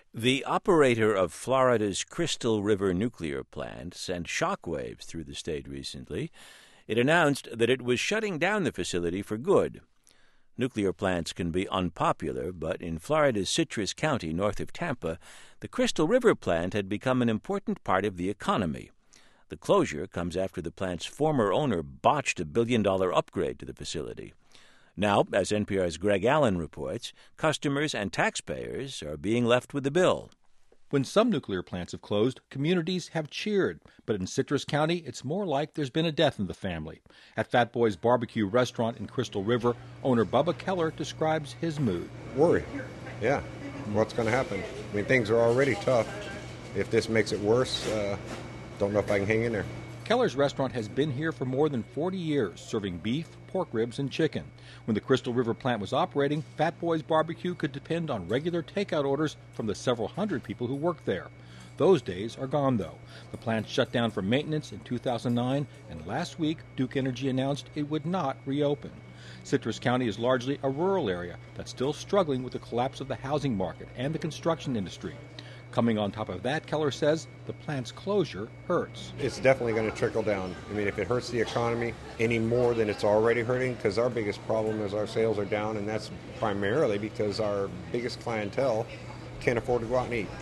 The operator of Florida's Crystal River nuclear plant sent shockwaves through the state recently. It announced that it was shutting down the facility for good. Nuclear plants can be unpopular, but in Florida's Citrus County, north of Tampa, the Crystal River plant had become an important part of the economy. The closure comes after the plant's former owner botched a billion-dollar upgrade to the facility. Now, as NPR's Greg Allen reports, customers and taxpayers are being left with the bill. When some nuclear plants have closed, communities have cheered. But in Citrus County, it's more like there's been a death in the family. At Fat Boy's Barbecue restaurant in Crystal River, owner Bubba Keller describes his mood. Worry. Yeah. What's going to happen? I mean, things are already tough. If this makes it worse, don't know if I can hang in there. Keller's restaurant has been here for more than 40 years, serving beef, pork ribs, and chicken. When the Crystal River plant was operating, Fat Boy's Barbecue could depend on regular takeout orders from the several hundred people who work there. Those days are gone, though. The plant shut down for maintenance in 2009, and last week, Duke Energy announced it would not reopen. Citrus County is largely a rural area that's still struggling with the collapse of the housing market and the construction industry. Coming on top of that, Keller says the plant's closure hurts. It's definitely going to trickle down. I mean, if it hurts the economy any more than it's already hurting, because our biggest problem is our sales are down, and that's primarily because our biggest clientele can't afford to go out and eat.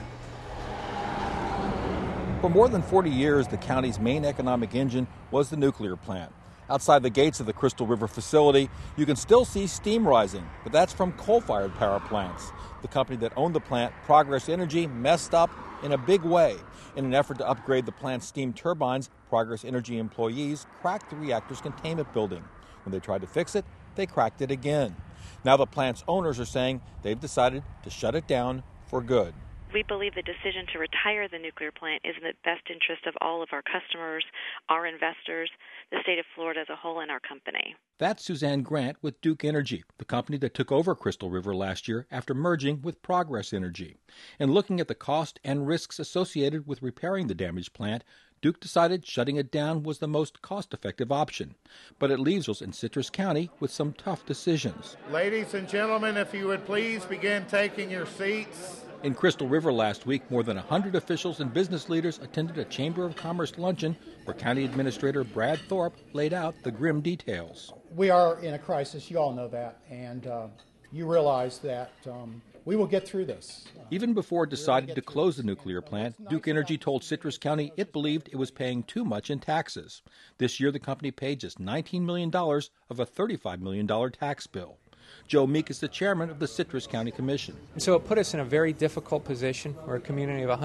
For more than 40 years, the county's main economic engine was the nuclear plant. Outside the gates of the Crystal River facility, you can still see steam rising, but that's from coal-fired power plants. The company that owned the plant, Progress Energy, messed up in a big way. In an effort to upgrade the plant's steam turbines, Progress Energy employees cracked the reactor's containment building. When they tried to fix it, they cracked it again. Now the plant's owners are saying they've decided to shut it down for good. We believe the decision to retire the nuclear plant is in the best interest of all of our customers, our investors, the state of Florida as a whole, and our company. That's Suzanne Grant with Duke Energy, the company that took over Crystal River last year after merging with Progress Energy. And looking at the cost and risks associated with repairing the damaged plant, Duke decided shutting it down was the most cost-effective option. But it leaves us in Citrus County with some tough decisions. Ladies and gentlemen, if you would please begin taking your seats. In Crystal River last week, more than 100 officials and business leaders attended a Chamber of Commerce luncheon where County Administrator Brad Thorpe laid out the grim details. We are in a crisis, you all know that, and you realize that we will get through this. Even before it decided to close the nuclear plant, Duke Energy told Citrus County it believed it was paying too much in taxes. This year, the company paid just $19 million of a $35 million tax bill. Joe Meek is the chairman of the Citrus County Commission. So it put us in a very difficult position. We're a community of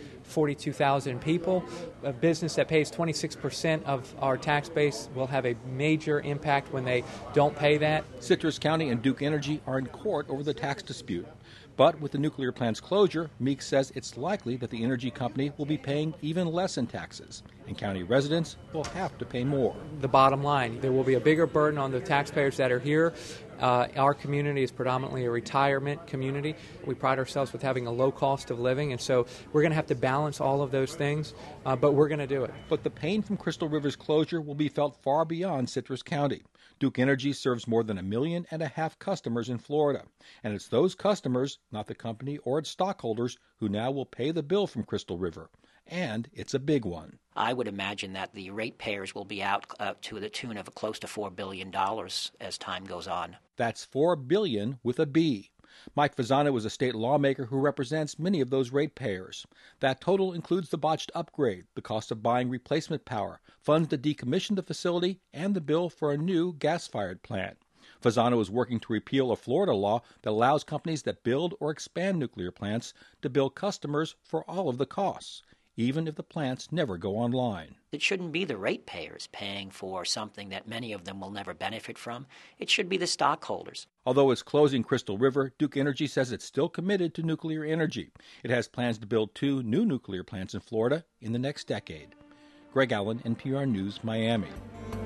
142,000 people. A business that pays 26% of our tax base will have a major impact when they don't pay that. Citrus County and Duke Energy are in court over the tax dispute. But with the nuclear plant's closure, Meek says it's likely that the energy company will be paying even less in taxes, and county residents will have to pay more. The bottom line, there will be a bigger burden on the taxpayers that are here. Our community is predominantly a retirement community. We pride ourselves with having a low cost of living, and so we're going to have to balance all of those things, but we're going to do it. But the pain from Crystal River's closure will be felt far beyond Citrus County. Duke Energy serves more than 1.5 million customers in Florida, and it's those customers, not the company or its stockholders, who now will pay the bill from Crystal River. And it's a big one. I would imagine that the ratepayers will be out to the tune of close to $4 billion as time goes on. That's $4 billion with a B. Mike Fasano is a state lawmaker who represents many of those ratepayers. That total includes the botched upgrade, the cost of buying replacement power, funds to decommission the facility, and the bill for a new gas-fired plant. Fasano is working to repeal a Florida law that allows companies that build or expand nuclear plants to bill customers for all of the costs, even if the plants never go online. It shouldn't be the ratepayers paying for something that many of them will never benefit from. It should be the stockholders. Although it's closing Crystal River, Duke Energy says it's still committed to nuclear energy. It has plans to build 2 new nuclear plants in Florida in the next decade. Greg Allen, NPR News, Miami.